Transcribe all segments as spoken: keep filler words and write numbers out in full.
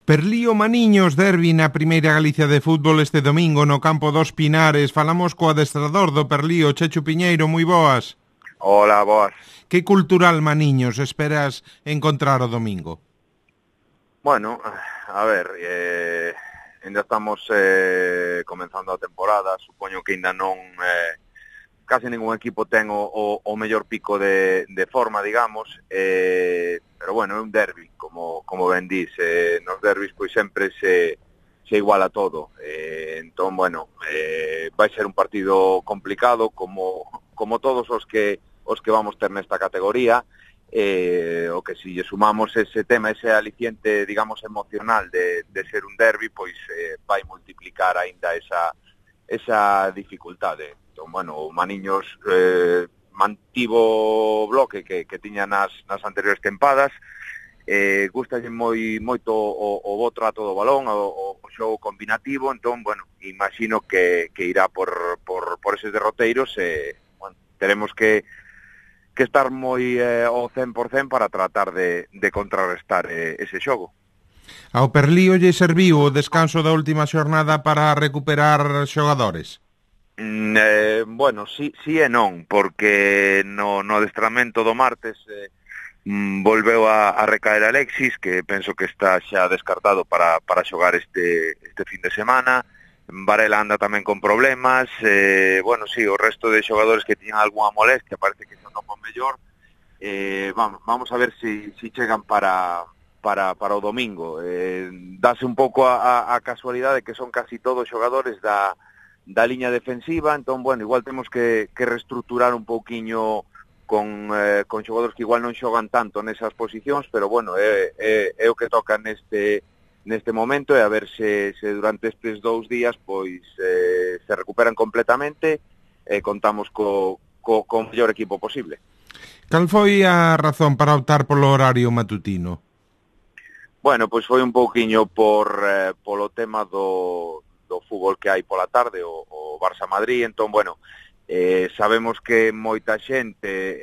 Perlío Maniños, derbi na Primeira Galicia de fútbol este domingo no campo dos Pinares. Falamos co adestrador do Perlío, Chechu Piñeiro, moi boas. Hola, boas. Que cultural Maniños esperas encontrar o domingo? Bueno, a ver, eh, ainda estamos eh, comenzando a temporada, supoño que ainda non... Eh, casi ningún equipo ten o, o, o mellor pico de, de forma, digamos, eh, pero bueno, é un derbi, como, como ben dis, eh, nos derbis pois sempre se, se iguala todo, eh, entón, bueno, eh, vai ser un partido complicado, como, como todos os que os que vamos ter nesta categoría, eh, o que si lle sumamos ese tema, ese aliciente, digamos, emocional de, de ser un derbi, pois eh, vai multiplicar aínda esa, esa dificultade. Entón, bueno, o Maniños eh, mantivo o bloque que, que tiña nas, nas anteriores tempadas, eh, gustalle moi moito o, o bo trato do balón, o, o xogo combinativo, entón, bueno, imagino que, que irá por, por, por eses derroteiros, e, eh, bueno, teremos que, que estar moi eh, ao cen por cen para tratar de, de contrarrestar eh, ese xogo. Ao Perlío lle serviu o descanso da última xornada para recuperar xogadores? Eh, bueno, sí, sí e non, porque no, no adestramento do martes eh, volveu a, a recaer Alexis, que penso que está xa descartado para, para xogar este, este fin de semana. Varela anda tamén con problemas, eh, bueno, sí, o resto de xogadores que tiñan algunha molestia parece que son topo mellor. Eh, vamos, vamos a ver si, si chegan para, para, para o domingo. Eh, dase un pouco a, a, a casualidade que son casi todos xogadores da da liña defensiva, entón, bueno, igual temos que, que reestructurar un pouquiño con, eh, con xogadores que igual non xogan tanto nesas posicións, pero, bueno, é, é, é o que toca neste, neste momento, e a ver se, se durante estes dous días, pois, eh, se recuperan completamente e contamos co, co, co mellor equipo posible. Cal foi a razón para optar polo horario matutino? Bueno, pois foi un pouquiño por, eh, polo tema do... do fútbol que hai pola tarde, o, o Barça-Madrid, entón, bueno, eh, sabemos que moita xente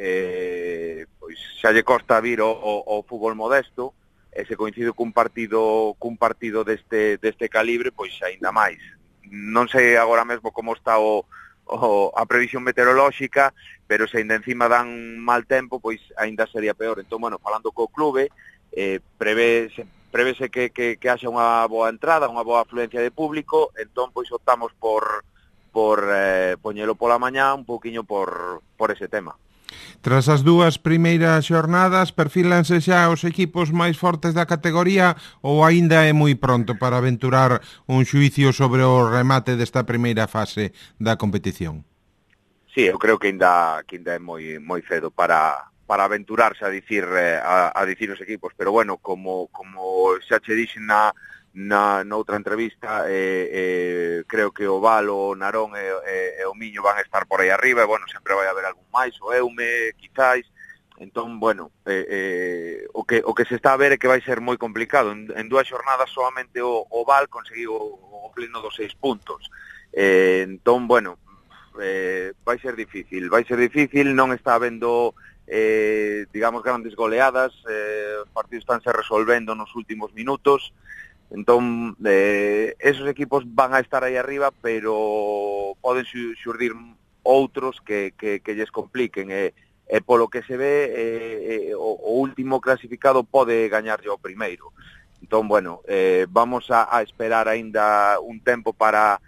eh, pois xa lle costa vir o, o, o fútbol modesto, e se coincide cun partido cun partido deste, deste calibre, pois aínda máis. Non sei agora mesmo como está o, o, a previsión meteorolóxica, pero se aínda encima dan mal tempo, pois aínda sería peor. Entón, bueno, falando co clube, eh, prevé... prevese que, que, que haxa unha boa entrada, unha boa afluencia de público, entón pois optamos por por eh, poñelo pola mañá un pouquiño por, por ese tema. Tras as dúas primeiras xornadas, perfílanse xa os equipos máis fortes da categoría ou aínda é moi pronto para aventurar un xuicio sobre o remate desta primeira fase da competición? Sí, eu creo que aínda que aínda é moi moi cedo para para aventurarse a dicir eh, a, a dicir os equipos, pero bueno, como como xa che dixen na na noutra entrevista, eh, eh, creo que o Val, o Narón e, e, e o Miño van a estar por aí arriba, e bueno, sempre vai haber algún máis, o Eume, quizáis. Entón, bueno, eh, eh, o que o que se está a ver é que vai ser moi complicado. En, en dúas xornadas solamente o, o Val conseguiu o, o pleno dos seis puntos. Eh, entón, bueno, eh, vai ser difícil, vai ser difícil, non está habendo Eh, digamos, grandes goleadas, eh, os partidos estánse resolvendo nos últimos minutos, entón eh, esos equipos van a estar aí arriba, pero poden xurdir outros que, que, que lles compliquen, e, e polo que se ve eh, eh, o, o último clasificado pode gañarlle ao primeiro. Entón, bueno, eh, vamos a, a esperar aínda un tempo para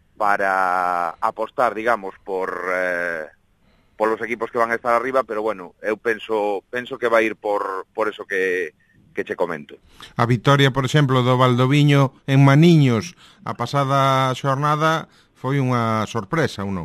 para apostar, digamos, por eh, polos equipos que van a estar arriba, pero bueno, eu penso penso que vai ir por por eso que que che comento. A vitoria, por exemplo, do Valdoviño en Maniños a pasada xornada foi unha sorpresa, ou non?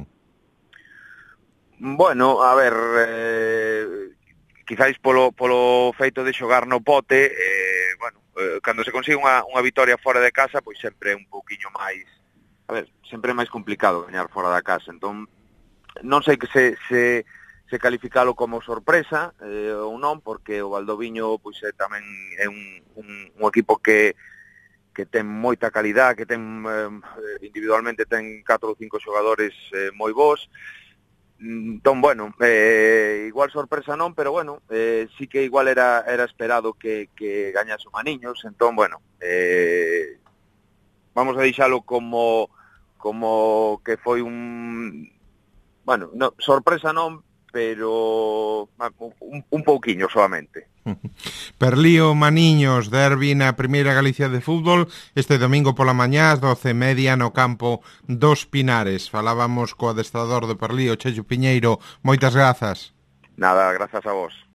Bueno, a ver, eh, quizáis polo polo feito de xogar no pote, eh, bueno, eh, cando se consigue unha unha vitoria fora de casa, pois sempre é un pouquiño máis, a ver, sempre é máis complicado gañar fora da casa, entón non sei que se, se, se calificalo como sorpresa eh, ou non, porque o Valdoviño pois, é tamén é un, un, un equipo que, que ten moita calidad, que ten eh, individualmente ten catro ou cinco xogadores eh, moi bons, Entón, bueno, eh, igual sorpresa non, pero bueno, eh, sí que igual era era esperado que, que gañase o Maniños, entón, bueno, eh, vamos a deixalo como como que foi un, bueno, no, sorpresa non, pero un, un pouquiño solamente. Perlío Maniños, derbi na Primeira Galicia de fútbol este domingo pola mañá ás doce e media no campo dos Pinares. Falábamos co adestrador de Perlío, Checho Piñeiro. Moitas grazas. Nada, grazas a vos.